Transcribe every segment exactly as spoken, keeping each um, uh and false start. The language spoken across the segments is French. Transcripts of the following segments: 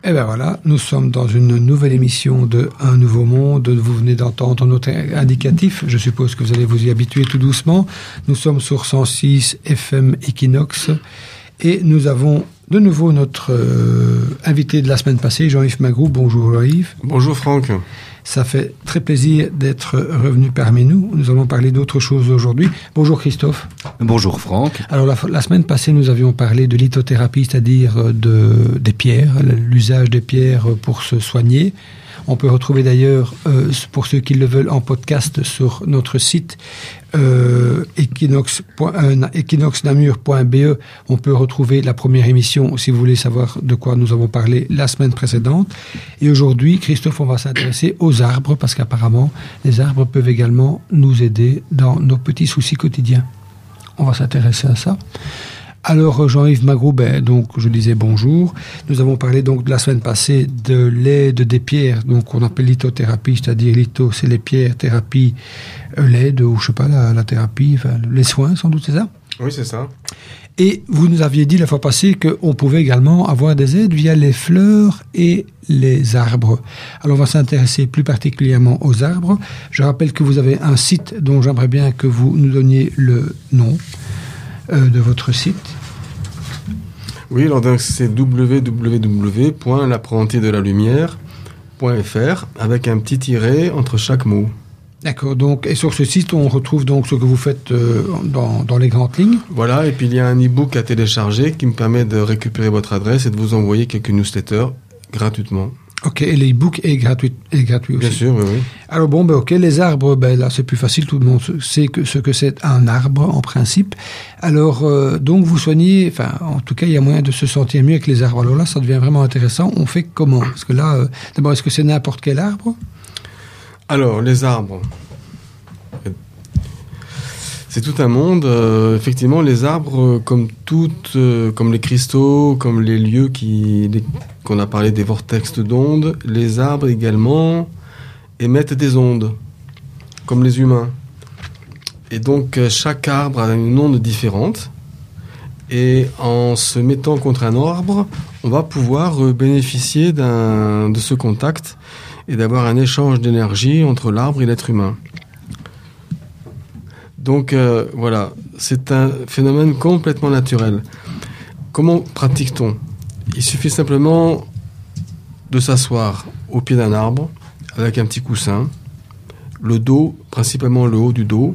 Et bien voilà, nous sommes dans une nouvelle émission de Un Nouveau Monde. Vous venez d'entendre notre indicatif. Je suppose que vous allez vous y habituer tout doucement. Nous sommes sur cent six F M Equinox et nous avons de nouveau notre euh, invité de la semaine passée, Jean-Yves Magrou. Bonjour Jean-Yves. Bonjour Franck. Ça fait très plaisir d'être revenu parmi nous. Nous allons parler d'autre chose aujourd'hui. Bonjour Christophe. Bonjour Franck. Alors la, la semaine passée, nous avions parlé de lithothérapie, c'est-à-dire de, des pierres, l'usage des pierres pour se soigner. On peut retrouver d'ailleurs, euh, pour ceux qui le veulent, en podcast sur notre site euh, equinox namur point b e. On peut retrouver la première émission si vous voulez savoir de quoi nous avons parlé la semaine précédente. Et aujourd'hui, Christophe, on va s'intéresser aux arbres parce qu'apparemment, les arbres peuvent également nous aider dans nos petits soucis quotidiens. On va s'intéresser à ça. Alors Jean-Yves Magrou, ben, donc je disais bonjour. Nous avons parlé donc de la semaine passée de l'aide des pierres, donc on appelle lithothérapie, c'est-à-dire litho, c'est les pierres, thérapie, euh, l'aide ou je sais pas la, la thérapie, enfin, les soins sans doute, c'est ça? Oui, c'est ça. Et vous nous aviez dit la fois passée qu'on pouvait également avoir des aides via les fleurs et les arbres. Alors on va s'intéresser plus particulièrement aux arbres. Je rappelle que vous avez un site dont j'aimerais bien que vous nous donniez le nom. Euh, de votre site. Oui, alors donc c'est w w w point l'apprenti de la lumière point f r avec un petit tiret entre chaque mot. D'accord, donc, et sur ce site, on retrouve donc ce que vous faites euh, dans, dans les grandes lignes. Voilà, et puis il y a un e-book à télécharger qui me permet de récupérer votre adresse et de vous envoyer quelques newsletters gratuitement. Ok, et l'e-book est gratuit, est gratuit aussi. Bien sûr, oui, oui. Alors bon, ben ok, les arbres, ben là c'est plus facile, tout le monde sait que, ce que c'est un arbre en principe. Alors euh, donc vous soignez, enfin en tout cas il y a moyen de se sentir mieux avec les arbres. Alors là ça devient vraiment intéressant. On fait comment? Parce que là, euh, d'abord est-ce que c'est n'importe quel arbre? Alors les arbres, c'est tout un monde. Euh, effectivement, les arbres, comme toutes, euh, comme les cristaux, comme les lieux qui, les, qu'on a parlé des vortex d'ondes, les arbres également émettent des ondes, comme les humains. Et donc, chaque arbre a une onde différente. Et en se mettant contre un arbre, on va pouvoir bénéficier d'un, de ce contact et d'avoir un échange d'énergie entre l'arbre et l'être humain. Donc euh, voilà, c'est un phénomène complètement naturel. Comment pratique-t-on? Il suffit simplement de s'asseoir au pied d'un arbre avec un petit coussin, le dos, principalement le haut du dos,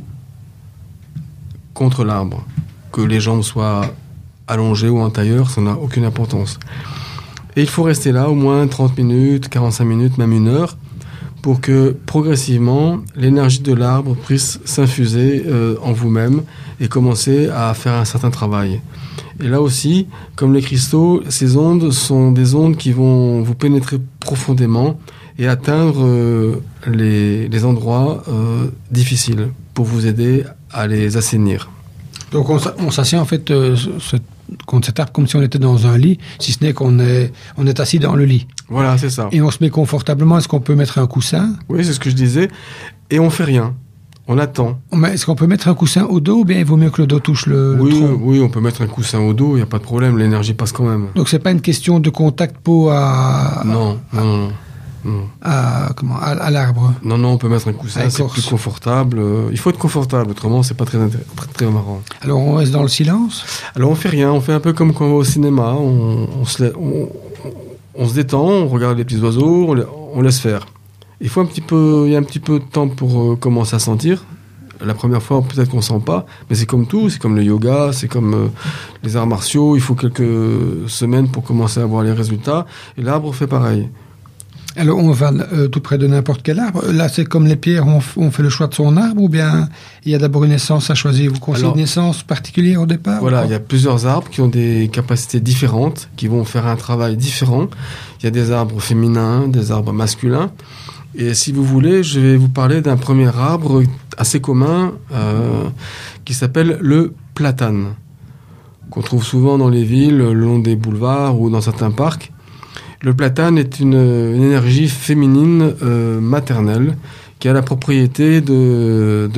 contre l'arbre. Que les jambes soient allongées ou en tailleur, ça n'a aucune importance. Et il faut rester là au moins trente minutes, quarante-cinq minutes, même une heure, pour que progressivement l'énergie de l'arbre puisse s'infuser euh, en vous-même et commencer à faire un certain travail. Et là aussi, comme les cristaux, ces ondes sont des ondes qui vont vous pénétrer profondément et atteindre euh, les, les endroits euh, difficiles pour vous aider à les assainir. Donc on, on s'assied en fait euh, ce, contre cet arbre comme si on était dans un lit, si ce n'est qu'on est, on est assis dans le lit. Voilà, c'est ça. Et on se met confortablement. Est-ce qu'on peut mettre un coussin? Oui, c'est ce que je disais. Et on fait rien. On attend. Mais est-ce qu'on peut mettre un coussin au dos ou bien il vaut mieux que le dos touche le, oui, le tronc? Oui, on peut mettre un coussin au dos, il n'y a pas de problème, l'énergie passe quand même. Donc c'est pas une question de contact peau à... Non, à, non, non. non. À, comment, à, à l'arbre? Non, non, on peut mettre un coussin, c'est plus confortable. Il faut être confortable, autrement c'est pas très, très, très marrant. Alors on reste dans le silence? Alors on fait rien, on fait un peu comme quand on va au cinéma, on, on, se, on, on se détend, on regarde les petits oiseaux, on, les, on laisse faire. Il faut un petit peu, il y a un petit peu de temps pour euh, commencer à sentir. La première fois, peut-être qu'on sent pas, mais c'est comme tout, c'est comme le yoga, c'est comme euh, les arts martiaux. Il faut quelques semaines pour commencer à voir les résultats. Et l'arbre fait pareil. Alors on va euh, tout près de n'importe quel arbre. Là, c'est comme les pierres, on, f- on fait le choix de son arbre ou bien il y a d'abord une essence à choisir? Vous conseillez une essence particulière au départ? Voilà, il y a plusieurs arbres qui ont des capacités différentes, qui vont faire un travail différent. Il y a des arbres féminins, des arbres masculins. Et si vous voulez, je vais vous parler d'un premier arbre assez commun euh, qui s'appelle le platane, qu'on trouve souvent dans les villes, le long des boulevards ou dans certains parcs. Le platane est une, une énergie féminine euh, maternelle qui a la propriété de, de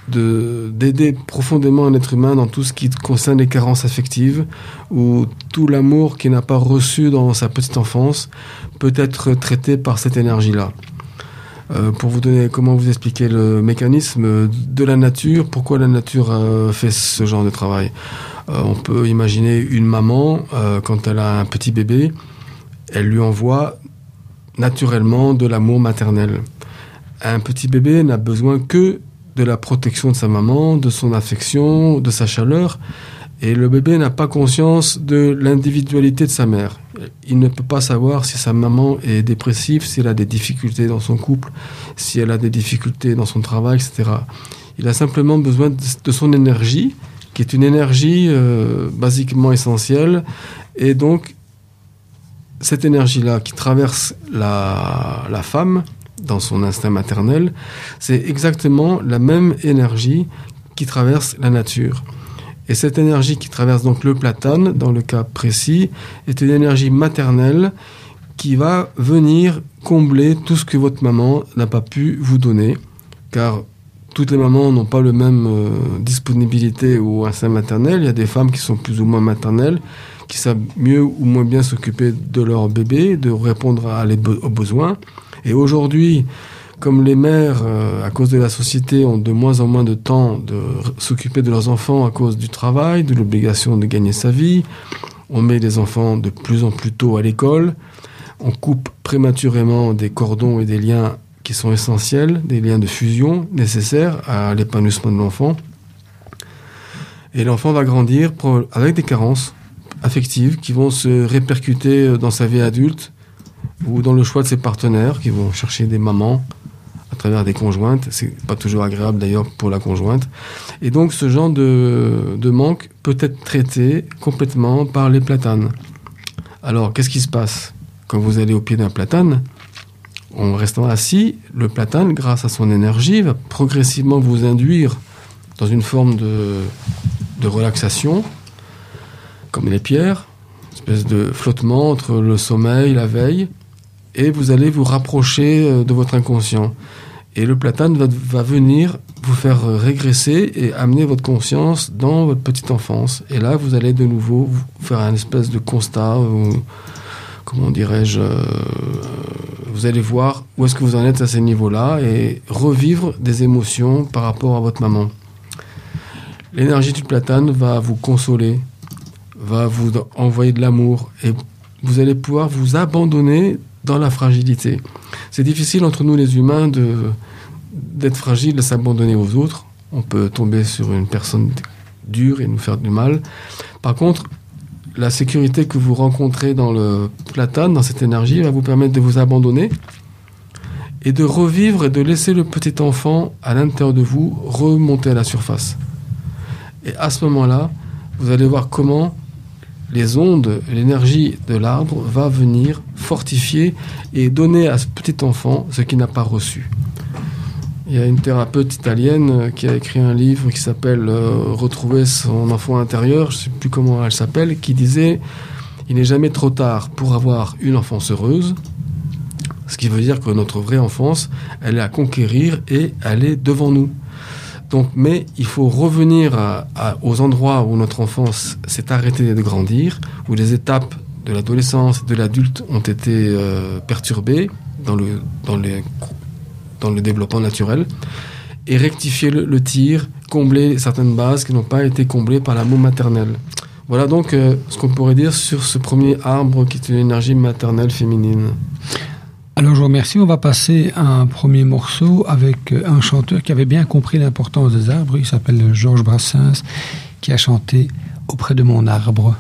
de, d'aider profondément un être humain dans tout ce qui concerne les carences affectives, où tout l'amour qu'il n'a pas reçu dans sa petite enfance peut être traité par cette énergie-là. Euh, pour vous donner, comment vous expliquer le mécanisme de la nature, pourquoi la nature euh, fait ce genre de travail. Euh, on peut imaginer une maman, euh, quand elle a un petit bébé, elle lui envoie naturellement de l'amour maternel. Un petit bébé n'a besoin que de la protection de sa maman, de son affection, de sa chaleur, et le bébé n'a pas conscience de l'individualité de sa mère. Il ne peut pas savoir si sa maman est dépressive, si elle a des difficultés dans son couple, si elle a des difficultés dans son travail, et cetera. Il a simplement besoin de son énergie, qui est une énergie euh, basiquement essentielle, et donc cette énergie-là qui traverse la, la femme dans son instinct maternel, c'est exactement la même énergie qui traverse la nature. Et cette énergie qui traverse donc le platane, dans le cas précis, est une énergie maternelle qui va venir combler tout ce que votre maman n'a pas pu vous donner, car toutes les mamans n'ont pas la même euh, disponibilité au instinct maternel. Il y a des femmes qui sont plus ou moins maternelles, qui savent mieux ou moins bien s'occuper de leur bébé, de répondre à les be- aux besoins. Et aujourd'hui, comme les mères, euh, à cause de la société, ont de moins en moins de temps de r- s'occuper de leurs enfants à cause du travail, de l'obligation de gagner sa vie, on met les enfants de plus en plus tôt à l'école, on coupe prématurément des cordons et des liens qui sont essentiels, des liens de fusion nécessaires à l'épanouissement de l'enfant. Et l'enfant va grandir avec des carences affectives qui vont se répercuter dans sa vie adulte ou dans le choix de ses partenaires qui vont chercher des mamans à travers des conjointes. C'est pas toujours agréable d'ailleurs pour la conjointe. Et donc ce genre de, de manque peut être traité complètement par les platanes. Alors qu'est-ce qui se passe quand vous allez au pied d'un platane? En restant assis, le platane, grâce à son énergie, va progressivement vous induire dans une forme de, de relaxation, comme les pierres, une espèce de flottement entre le sommeil, la veille, et vous allez vous rapprocher de votre inconscient. Et le platane va, va venir vous faire régresser et amener votre conscience dans votre petite enfance. Et là, vous allez de nouveau vous faire un espèce de constat, ou, comment dirais-je, euh, vous allez voir où est-ce que vous en êtes à ces niveaux-là et revivre des émotions par rapport à votre maman. L'énergie du platane va vous consoler, va vous envoyer de l'amour et vous allez pouvoir vous abandonner dans la fragilité. C'est difficile entre nous les humains de, d'être fragile, de s'abandonner aux autres. On peut tomber sur une personne dure et nous faire du mal. Par contre, la sécurité que vous rencontrez dans le platane, dans cette énergie, va vous permettre de vous abandonner et de revivre et de laisser le petit enfant à l'intérieur de vous remonter à la surface. Et à ce moment-là, vous allez voir comment les ondes, l'énergie de l'arbre va venir fortifier et donner à ce petit enfant ce qu'il n'a pas reçu. Il y a une thérapeute italienne qui a écrit un livre qui s'appelle euh, « Retrouver son enfant intérieur », je ne sais plus comment elle s'appelle, qui disait « Il n'est jamais trop tard pour avoir une enfance heureuse », ce qui veut dire que notre vraie enfance, elle est à conquérir et elle est devant nous. Donc, mais il faut revenir à, à, aux endroits où notre enfance s'est arrêtée de grandir, où les étapes de l'adolescence et de l'adulte ont été euh, perturbées dans le, dans, les, dans le développement naturel, et rectifier le, le tir, combler certaines bases qui n'ont pas été comblées par l'amour maternel. Voilà donc euh, ce qu'on pourrait dire sur ce premier arbre qui est une énergie maternelle féminine. Alors je vous remercie, on va passer à un premier morceau avec un chanteur qui avait bien compris l'importance des arbres, il s'appelle Georges Brassens, qui a chanté « Auprès de mon arbre ».